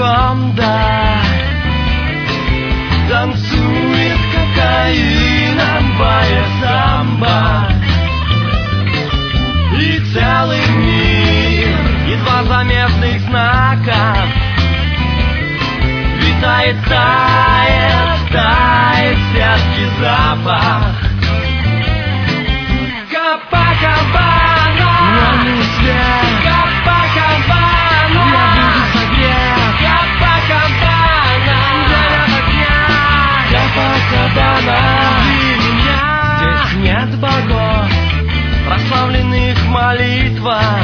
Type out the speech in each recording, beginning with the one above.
анаконда танцует кокаиновая самбо, и целый мир едва заметных знаков витает, тает вязкий запах. Копакабана, лунный свет, Копакабана, я буду согрет, Копакабана, заряд огня, Копакабана, меня. Здесь нет богов, прославленных в молитвах.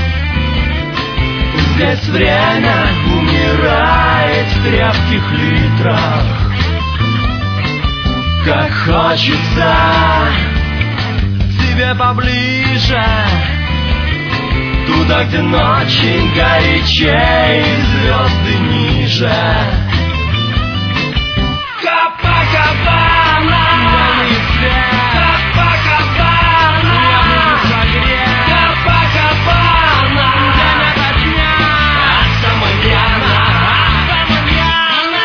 Здесь время умирает в крепких литрах. Как хочется тебе поближе, туда, где ночи горячей, звезды ниже. Копакабана, лунный свет, Копакабана, я буду согрет, Копакабана, время до дня, hasta mañana, hasta mañana.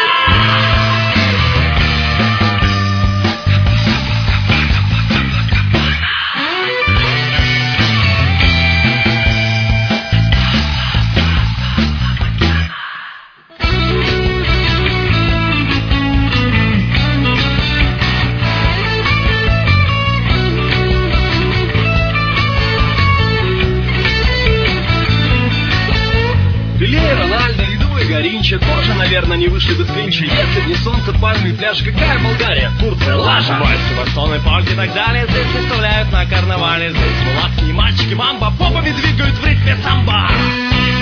Пеле, Рональдо, рядовой Горинча тоже, наверное, не вышли бы с клинча. Если б не солнце, пальмы и пляж, какая Болгария, Турция, лажа. Вальсы, вальсоны, польки и так далее здесь представляют на карнавале. Здесь мулатки и мальчики мамба попами двигают в ритме самбо.